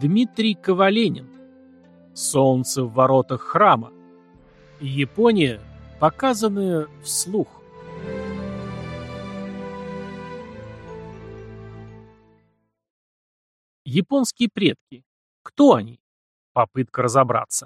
Дмитрий Коваленин. Солнце в воротах храма. Япония, показанная вслух. Японские предки. Кто они? Попытка разобраться.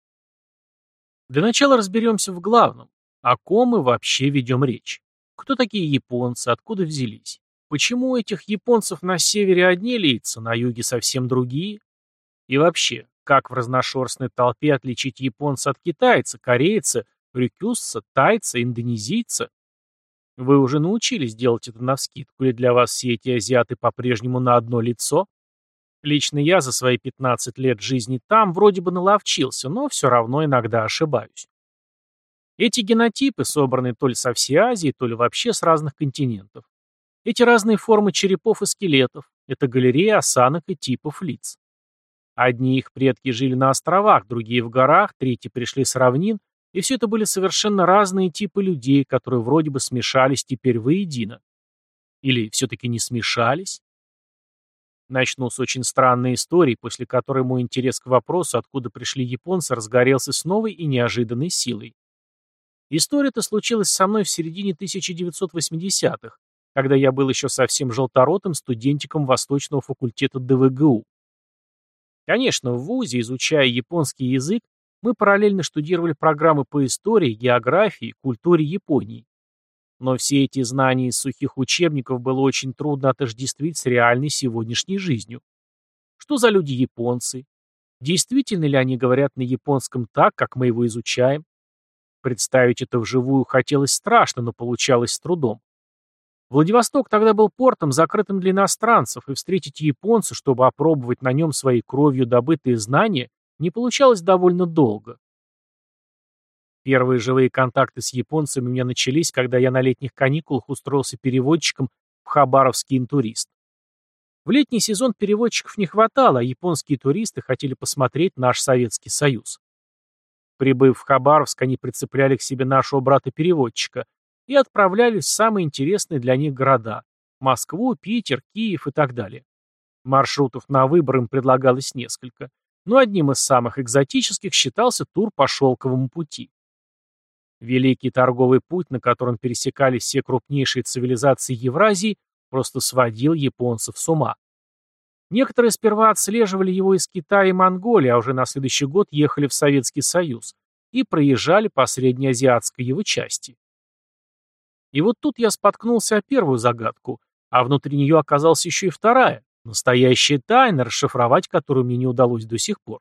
Для начала разберемся в главном. О ком мы вообще ведем речь? Кто такие японцы, откуда взялись? Почему у этих японцев на севере одни лица, на юге совсем другие? И вообще, как в разношерстной толпе отличить японца от китайца, корейца, рюкюсца, тайца, индонезийца? Вы уже научились делать это навскидку, или для вас все эти азиаты по-прежнему на одно лицо? Лично я за свои 15 лет жизни там вроде бы наловчился, но все равно иногда ошибаюсь. Эти генотипы собраны то ли со всей Азии, то ли вообще с разных континентов. Эти разные формы черепов и скелетов – это галерея осанок и типов лиц. Одни их предки жили на островах, другие в горах, третьи пришли с равнин, и все это были совершенно разные типы людей, которые вроде бы смешались теперь воедино. Или все-таки не смешались? Начну с очень странной истории, после которой мой интерес к вопросу, откуда пришли японцы, разгорелся с новой и неожиданной силой. История-то случилась со мной в середине 1980-х, когда я был еще совсем желторотым студентиком Восточного факультета ДВГУ. Конечно, в ВУЗе, изучая японский язык, мы параллельно штудировали программы по истории, географии, культуре Японии. Но все эти знания из сухих учебников было очень трудно отождествить с реальной сегодняшней жизнью. Что за люди японцы? Действительно ли они говорят на японском так, как мы его изучаем? Представить это вживую хотелось страшно, но получалось с трудом. Владивосток тогда был портом, закрытым для иностранцев, и встретить японца, чтобы опробовать на нем своей кровью добытые знания, не получалось довольно долго. Первые живые контакты с японцами у меня начались, когда я на летних каникулах устроился переводчиком в Хабаровский интурист. В летний сезон переводчиков не хватало, а японские туристы хотели посмотреть наш Советский Союз. Прибыв в Хабаровск, они прицепляли к себе нашего брата-переводчика и отправлялись в самые интересные для них города – Москву, Питер, Киев и так далее. Маршрутов на выбор им предлагалось несколько, но одним из самых экзотических считался тур по Шелковому пути. Великий торговый путь, на котором пересекались все крупнейшие цивилизации Евразии, просто сводил японцев с ума. Некоторые сперва отслеживали его из Китая и Монголии, а уже на следующий год ехали в Советский Союз и проезжали по среднеазиатской его части. И вот тут я споткнулся о первую загадку, а внутри нее оказалась еще и вторая, настоящая тайна, расшифровать которую мне не удалось до сих пор.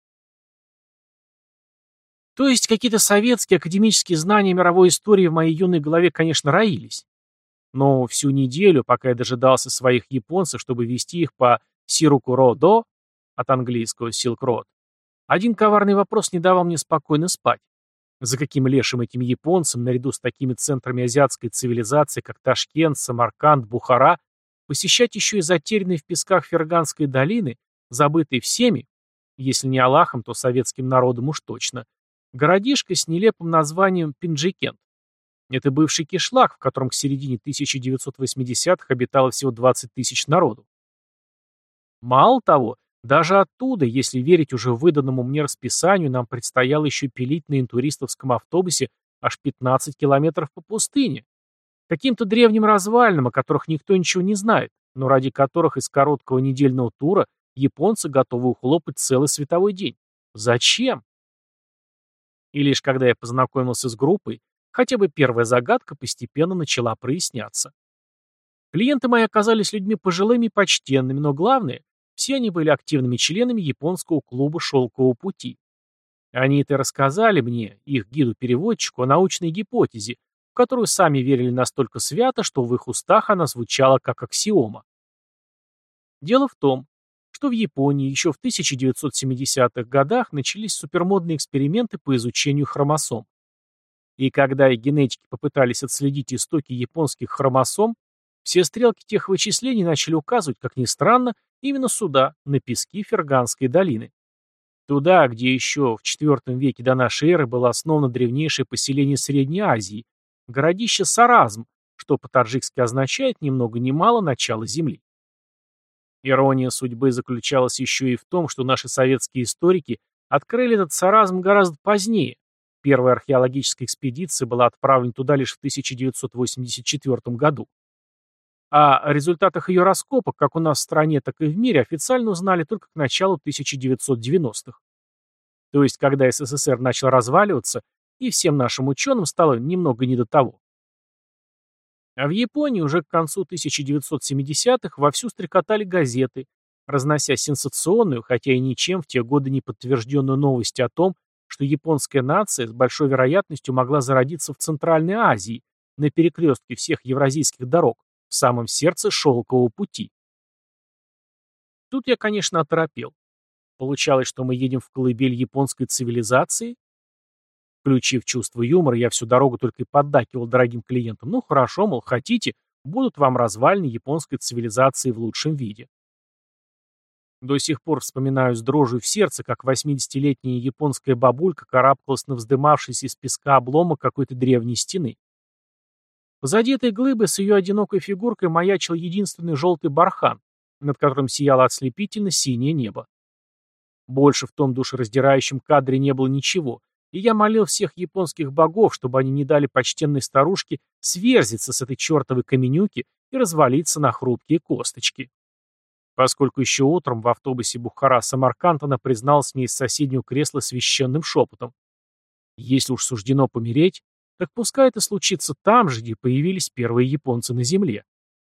То есть какие-то советские академические знания мировой истории в моей юной голове, конечно, роились. Но всю неделю, пока я дожидался своих японцев, чтобы вести их по Сирукуродо, от английского Silk Road, один коварный вопрос не давал мне спокойно спать. За каким лешим этим японцам, наряду с такими центрами азиатской цивилизации, как Ташкент, Самарканд, Бухара, посещать еще и затерянные в песках Ферганской долины, забытые всеми, если не Аллахом, то советским народом уж точно, городишко с нелепым названием Пинджикент. Это бывший кишлак, в котором к середине 1980-х обитало всего 20 тысяч народу. Мало того, даже оттуда, если верить уже выданному мне расписанию, нам предстояло еще пилить на интуристовском автобусе аж 15 километров по пустыне. Каким-то древним развалинам, о которых никто ничего не знает, но ради которых из короткого недельного тура японцы готовы ухлопать целый световой день. Зачем? И лишь когда я познакомился с группой, хотя бы первая загадка постепенно начала проясняться. Клиенты мои оказались людьми пожилыми и почтенными, но главное, все они были активными членами японского клуба «Шелкового пути». Они-то рассказали мне, их гиду-переводчику, о научной гипотезе, в которую сами верили настолько свято, что в их устах она звучала как аксиома. Дело в том, что в Японии еще в 1970-х годах начались супермодные эксперименты по изучению хромосом. И когда их генетики попытались отследить истоки японских хромосом, все стрелки тех вычислений начали указывать, как ни странно, именно сюда, на пески Ферганской долины. Туда, где еще в IV веке до нашей эры было основано древнейшее поселение Средней Азии, городище Саразм, что по-таджикски означает ни много ни мало начало земли. Ирония судьбы заключалась еще и в том, что наши советские историки открыли этот саразм гораздо позднее. Первая археологическая экспедиция была отправлена туда лишь в 1984 году. А о результатах ее раскопок, как у нас в стране, так и в мире, официально узнали только к началу 1990-х. То есть, когда СССР начал разваливаться, и всем нашим ученым стало немного не до того. А в Японии уже к концу 1970-х вовсю стрекотали газеты, разнося сенсационную, хотя и ничем в те годы не подтвержденную новость о том, что японская нация с большой вероятностью могла зародиться в Центральной Азии, на перекрестке всех евразийских дорог, в самом сердце Шелкового пути. Тут я, конечно, оторопел. Получалось, что мы едем в колыбель японской цивилизации? Включив чувство юмора, я всю дорогу только и поддакивал дорогим клиентам. Ну хорошо, мол, хотите, будут вам развалины японской цивилизации в лучшем виде. До сих пор вспоминаю с дрожью в сердце, как 80-летняя японская бабулька карабкалась на вздымавшийся из песка обломок какой-то древней стены. Позади этой глыбы с ее одинокой фигуркой маячил единственный желтый бархан, над которым сияло ослепительно синее небо. Больше в том душераздирающем кадре не было ничего, и я молил всех японских богов, чтобы они не дали почтенной старушке сверзиться с этой чертовой каменюки и развалиться на хрупкие косточки. Поскольку еще утром в автобусе Бухара-Самарканд она призналась мне из соседнего кресла священным шепотом: «Если уж суждено помереть, так пускай это случится там же, где появились первые японцы на земле».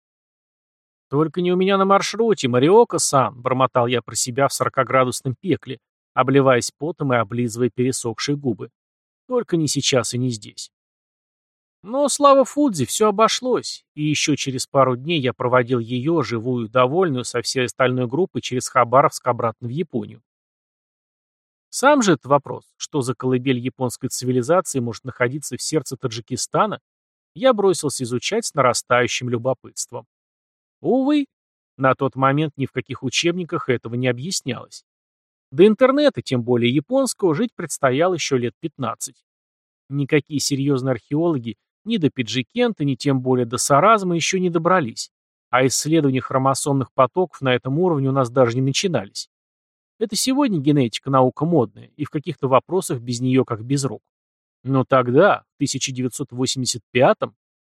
«Только не у меня на маршруте, Мариока-сан», — бормотал я про себя в 40-градусном пекле, обливаясь потом и облизывая пересохшие губы. «Только не сейчас и не здесь». Но, слава Фудзи, все обошлось, и еще через пару дней я проводил ее, живую, довольную, со всей остальной группой через Хабаровск обратно в Японию. Сам же этот вопрос, что за колыбель японской цивилизации может находиться в сердце Таджикистана, я бросился изучать с нарастающим любопытством. Увы, на тот момент ни в каких учебниках этого не объяснялось. До интернета, тем более японского, жить предстояло еще лет 15. Никакие серьезные археологи ни до Пиджикента, ни тем более до Саразма еще не добрались, а исследования хромосомных потоков на этом уровне у нас даже не начинались. Это сегодня генетика наука модная, и в каких-то вопросах без нее как без рук. Но тогда, в 1985-м,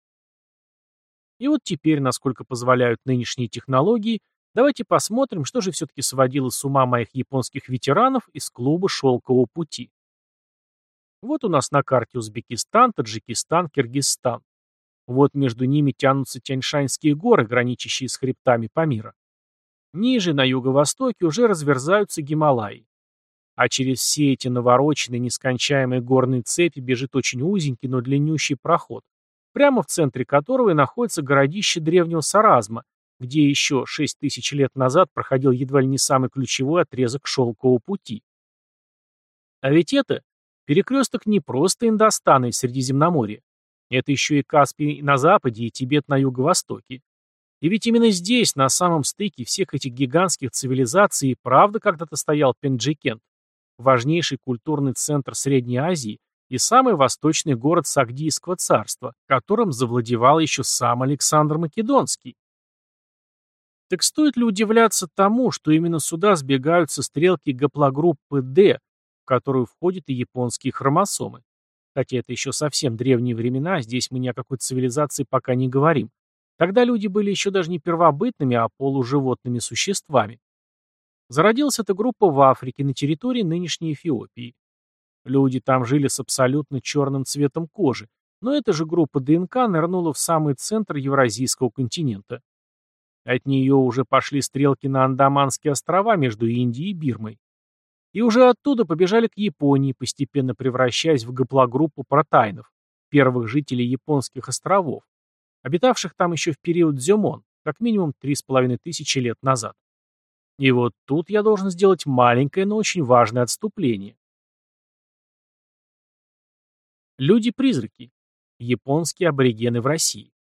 и вот теперь, насколько позволяют нынешние технологии, давайте посмотрим, что же все-таки сводило с ума моих японских ветеранов из клуба «Шелкового пути». Вот у нас на карте Узбекистан, Таджикистан, Киргизстан. Вот между ними тянутся Тяньшаньские горы, граничащие с хребтами Памира. Ниже, на юго-востоке, уже разверзаются Гималаи. А через все эти навороченные, нескончаемые горные цепи бежит очень узенький, но длиннющий проход, прямо в центре которого и находится городище древнего Саразма, где еще 6000 лет назад проходил едва ли не самый ключевой отрезок Шелкового пути. А ведь это перекресток не просто Индостана и Средиземноморья. Это еще и Каспий на западе и Тибет на юго-востоке. И ведь именно здесь, на самом стыке всех этих гигантских цивилизаций, и правда когда-то стоял Пенджикент, важнейший культурный центр Средней Азии и самый восточный город Сагдийского царства, которым завладевал еще сам Александр Македонский. Так стоит ли удивляться тому, что именно сюда сбегаются стрелки гаплогруппы D, в которую входят и японские хромосомы? Хотя это еще совсем древние времена, здесь мы ни о какой цивилизации пока не говорим. Тогда люди были еще даже не первобытными, а полуживотными существами. Зародилась эта группа в Африке, на территории нынешней Эфиопии. Люди там жили с абсолютно черным цветом кожи, но эта же группа ДНК нырнула в самый центр Евразийского континента. От нее уже пошли стрелки на Андаманские острова между Индией и Бирмой. И уже оттуда побежали к Японии, постепенно превращаясь в гаплогруппу протайнов, первых жителей японских островов, обитавших там еще в период Дзёмон, как минимум 3500 лет назад. И вот тут я должен сделать маленькое, но очень важное отступление. Люди-призраки. Японские аборигены в России.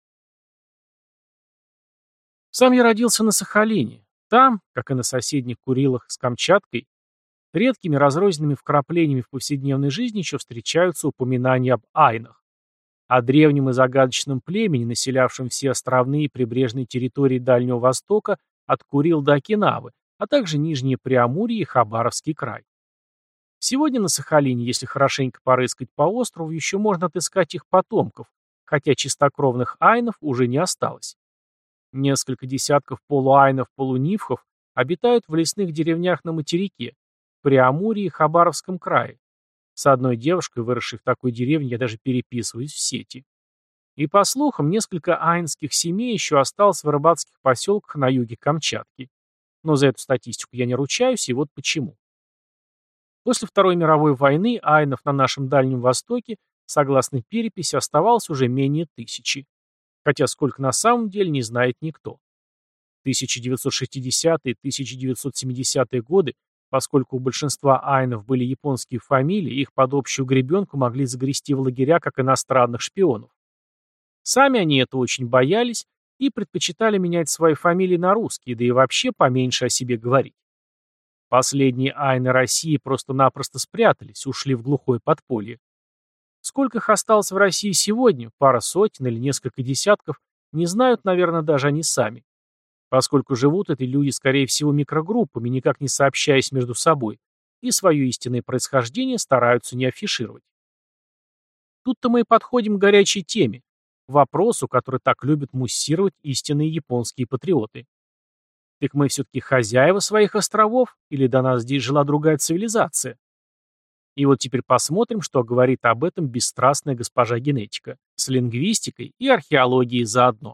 Сам я родился на Сахалине. Там, как и на соседних Курилах с Камчаткой, редкими разрозненными вкраплениями в повседневной жизни еще встречаются упоминания об айнах, о древнем и загадочном племени, населявшем все островные и прибрежные территории Дальнего Востока от Курил до Окинавы, а также Нижнее Преамурье и Хабаровский край. Сегодня на Сахалине, если хорошенько порыскать по острову, еще можно отыскать их потомков, хотя чистокровных айнов уже не осталось. Несколько десятков полуайнов-полунивхов обитают в лесных деревнях на материке, в Преамурье и Хабаровском крае. С одной девушкой, выросшей в такой деревне, я даже переписываюсь в сети. И по слухам, несколько айнских семей еще осталось в рыбацких поселках на юге Камчатки. Но за эту статистику я не ручаюсь, и вот почему. После Второй мировой войны айнов на нашем Дальнем Востоке, согласно переписи, оставалось уже менее 1000. Хотя сколько на самом деле не знает никто. 1960-1970-е годы, поскольку у большинства айнов были японские фамилии, их под общую гребенку могли загрести в лагеря как иностранных шпионов. Сами они это очень боялись и предпочитали менять свои фамилии на русские, да и вообще поменьше о себе говорить. Последние айны России просто-напросто спрятались, ушли в глухое подполье. Сколько их осталось в России сегодня, пара сотен или несколько десятков, не знают, наверное, даже они сами. Поскольку живут эти люди, скорее всего, микрогруппами, никак не сообщаясь между собой, и свое истинное происхождение стараются не афишировать. Тут-то мы и подходим к горячей теме, вопросу, который так любят муссировать истинные японские патриоты. Так мы все-таки хозяева своих островов, или до нас здесь жила другая цивилизация? И вот теперь посмотрим, что говорит об этом бесстрастная госпожа генетика, с лингвистикой и археологией заодно.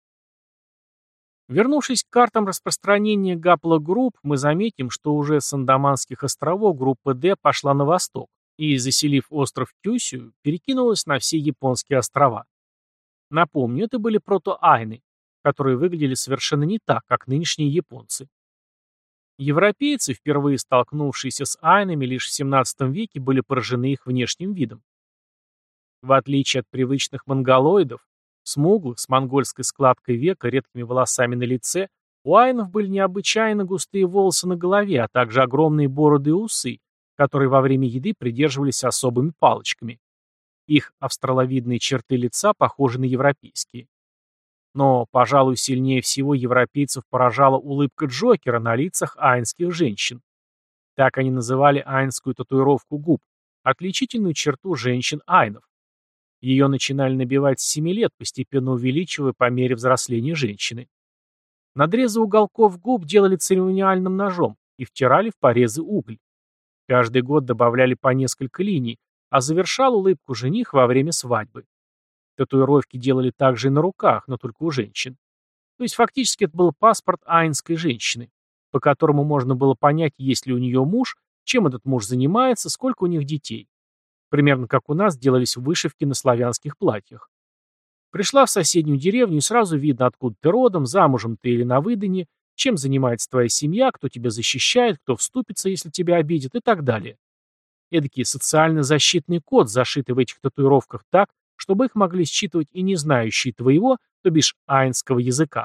Вернувшись к картам распространения гаплогрупп, мы заметим, что уже с Андаманских островов группа D пошла на восток и, заселив остров Кюсю, перекинулась на все японские острова. Напомню, это были протоайны, которые выглядели совершенно не так, как нынешние японцы. Европейцы, впервые столкнувшиеся с айнами лишь в XVII веке, были поражены их внешним видом. В отличие от привычных монголоидов, смуглых, с монгольской складкой века, редкими волосами на лице, у айнов были необычайно густые волосы на голове, а также огромные бороды и усы, которые во время еды придерживались особыми палочками. Их австраловидные черты лица похожи на европейские. Но, пожалуй, сильнее всего европейцев поражала улыбка Джокера на лицах айнских женщин. Так они называли айнскую татуировку губ, отличительную черту женщин-айнов. Ее начинали набивать с 7 лет, постепенно увеличивая по мере взросления женщины. Надрезы уголков губ делали церемониальным ножом и втирали в порезы уголь. Каждый год добавляли по несколько линий, а завершал улыбку жених во время свадьбы. Татуировки делали также и на руках, но только у женщин. То есть фактически это был паспорт айнской женщины, по которому можно было понять, есть ли у нее муж, чем этот муж занимается, сколько у них детей. Примерно как у нас делались вышивки на славянских платьях. Пришла в соседнюю деревню, и сразу видно, откуда ты родом, замужем ты или на выданье, чем занимается твоя семья, кто тебя защищает, кто вступится, если тебя обидит и так далее. Эдакий социально-защитный код, зашитый в этих татуировках так, чтобы их могли считывать и не знающие твоего, то бишь айнского языка.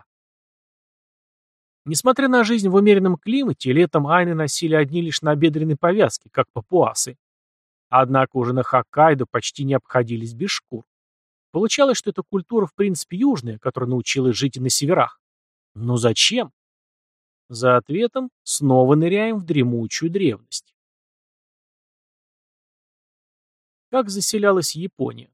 Несмотря на жизнь в умеренном климате, летом айны носили одни лишь набедренные повязки, как папуасы. Однако уже на Хоккайдо почти не обходились без шкур. Получалось, что эта культура в принципе южная, которая научилась жить и на северах. Но зачем? За ответом снова ныряем в дремучую древность. Как заселялась Япония?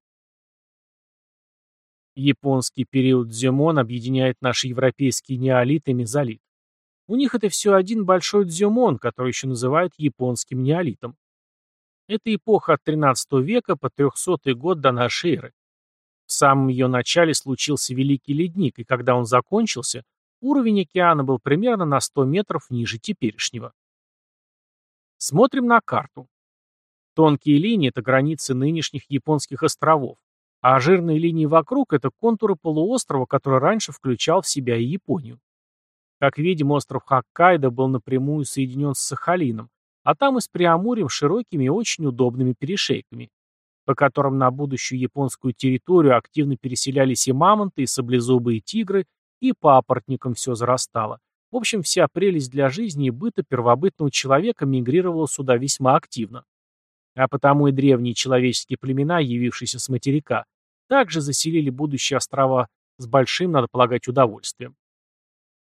Японский период дзюмон объединяет наши европейские неолит и мезолит. У них это все один большой дзюмон, который еще называют японским неолитом. Это эпоха от XIII века по 300 год до нашей эры. В самом ее начале случился Великий ледник, и когда он закончился, уровень океана был примерно на 100 метров ниже теперешнего. Смотрим на карту. Тонкие линии – это границы нынешних японских островов, а жирные линии вокруг – это контуры полуострова, который раньше включал в себя и Японию. Как видим, остров Хоккайдо был напрямую соединен с Сахалином, а там и с Преамурьем широкими и очень удобными перешейками, по которым на будущую японскую территорию активно переселялись и мамонты, и саблезубые тигры, и папоротником все зарастало. В общем, вся прелесть для жизни и быта первобытного человека мигрировала сюда весьма активно. А потому и древние человеческие племена, явившиеся с материка, также заселили будущие острова с большим, надо полагать, удовольствием.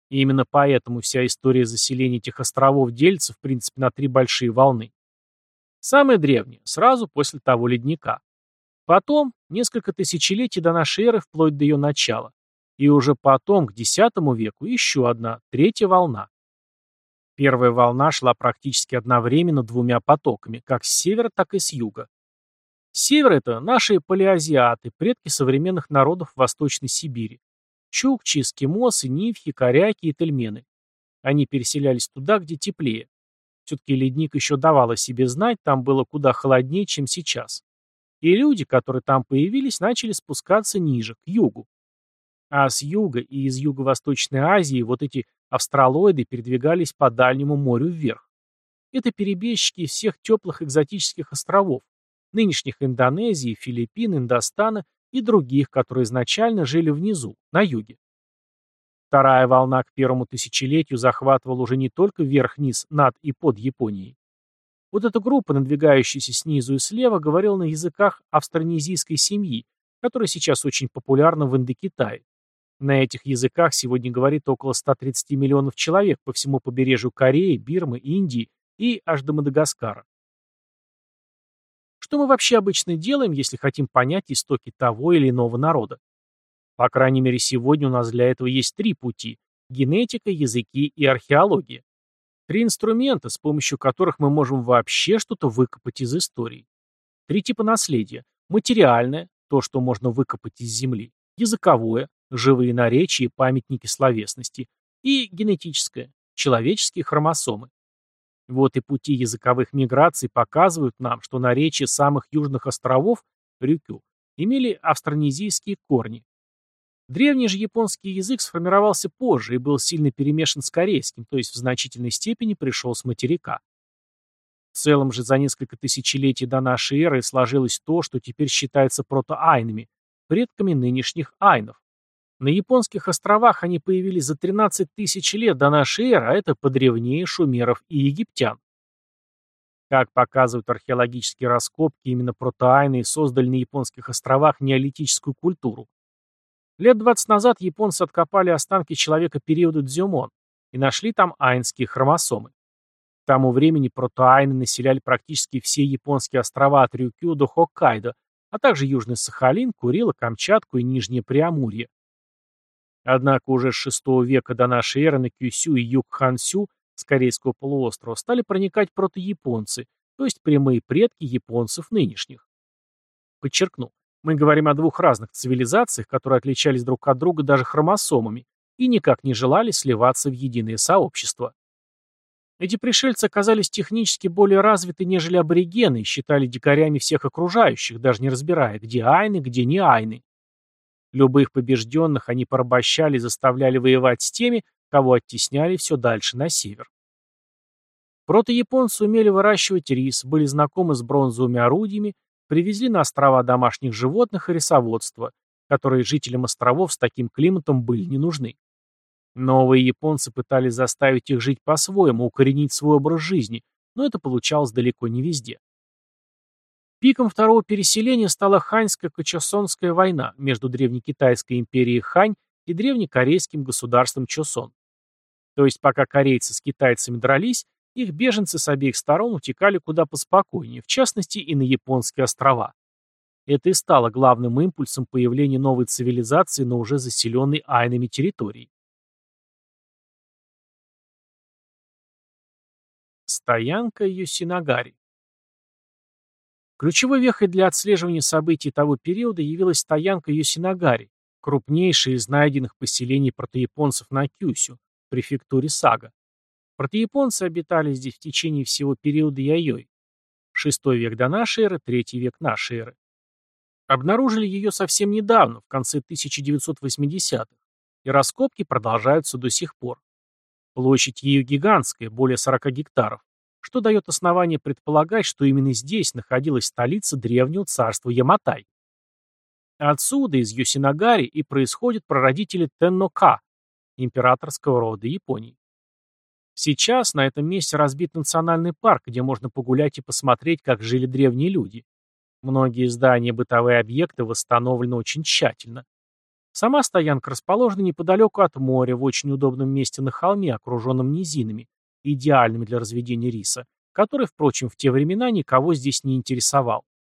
И именно поэтому вся история заселения этих островов делится, в принципе, на три большие волны. Самая древняя, сразу после того ледника. Потом, несколько тысячелетий до нашей эры, вплоть до ее начала. И уже потом, к X веку, еще одна, третья волна. Первая волна шла практически одновременно двумя потоками, как с севера, так и с юга. Север — это наши палеозиаты, предки современных народов Восточной Сибири. Чукчи, эскимосы, нивхи, коряки и тельмены. Они переселялись туда, где теплее. Все-таки ледник еще давал о себе знать, там было куда холоднее, чем сейчас. И люди, которые там появились, начали спускаться ниже, к югу. А с юга и из Юго-Восточной Азии вот эти австралоиды передвигались по Дальнему морю вверх. Это перебежчики из всех теплых экзотических островов, нынешних Индонезии, Филиппин, Индостана и других, которые изначально жили внизу, на юге. Вторая волна к первому тысячелетию захватывала уже не только вверх-вниз, над и под Японией. Вот эта группа, надвигающаяся снизу и слева, говорила на языках австронезийской семьи, которая сейчас очень популярна в Индокитае. На этих языках сегодня говорит около 130 миллионов человек по всему побережью Кореи, Бирмы, Индии и аж до Мадагаскара. Что мы вообще обычно делаем, если хотим понять истоки того или иного народа? По крайней мере, сегодня у нас для этого есть три пути: генетика, языки и археология. Три инструмента, с помощью которых мы можем вообще что-то выкопать из истории. Три типа наследия: материальное, то, что можно выкопать из земли; языковое, живые наречия и памятники словесности; и генетическое, человеческие хромосомы. Вот и пути языковых миграций показывают нам, что наречия самых южных островов, Рюкю, имели австронезийские корни. Древний же японский язык сформировался позже и был сильно перемешан с корейским, то есть в значительной степени пришел с материка. В целом же за несколько тысячелетий до нашей эры сложилось то, что теперь считается протоайнами, предками нынешних айнов. На японских островах они появились за 13 тысяч лет до нашей эры, а это подревнее шумеров и египтян. Как показывают археологические раскопки, именно протоайны создали на японских островах неолитическую культуру. Лет 20 назад японцы откопали останки человека периода Дзюмон и нашли там айнские хромосомы. К тому времени протоайны населяли практически все японские острова от Рюкю до Хоккайдо, а также Южный Сахалин, Курилы, Камчатку и Нижнее Преамурье. Однако уже с VI века до нашей эры на Кюсю и юг Хансю с Корейского полуострова стали проникать протояпонцы, то есть прямые предки японцев нынешних. Подчеркну, мы говорим о двух разных цивилизациях, которые отличались друг от друга даже хромосомами и никак не желали сливаться в единое сообщество. Эти пришельцы оказались технически более развиты, нежели аборигены, и считали дикарями всех окружающих, даже не разбирая, где айны, где не айны. Любых побежденных они порабощали и заставляли воевать с теми, кого оттесняли все дальше на север. Протояпонцы умели выращивать рис, были знакомы с бронзовыми орудиями, привезли на острова домашних животных и рисоводство, которые жителям островов с таким климатом были не нужны. Новые японцы пытались заставить их жить по-своему, укоренить свой образ жизни, но это получалось далеко не везде. Пиком второго переселения стала Ханьско-Кочосонская война между древнекитайской империей Хань и древнекорейским государством Чосон. То есть пока корейцы с китайцами дрались, их беженцы с обеих сторон утекали куда поспокойнее, в частности и на японские острова. Это и стало главным импульсом появления новой цивилизации на уже заселенной айнами территории. Стоянка Йосинагари. Ключевой вехой для отслеживания событий того периода явилась стоянка Йосинагари, крупнейшая из найденных поселений протояпонцев на Кюсю, в префектуре Сага. Протояпонцы обитали здесь в течение всего периода Яйой. VI век до нашей эры, III век нашей эры. Обнаружили ее совсем недавно, в конце 1980-х, и раскопки продолжаются до сих пор. Площадь ее гигантская, более 40 гектаров, что дает основание предполагать, что именно здесь находилась столица древнего царства Яматай. Отсюда, из Йосинагари, и происходят прародители Теннока, императорского рода Японии. Сейчас на этом месте разбит национальный парк, где можно погулять и посмотреть, как жили древние люди. Многие здания и бытовые объекты восстановлены очень тщательно. Сама стоянка расположена неподалеку от моря, в очень удобном месте на холме, окруженном низинами, идеальными для разведения риса, который, впрочем, в те времена никого здесь не интересовал.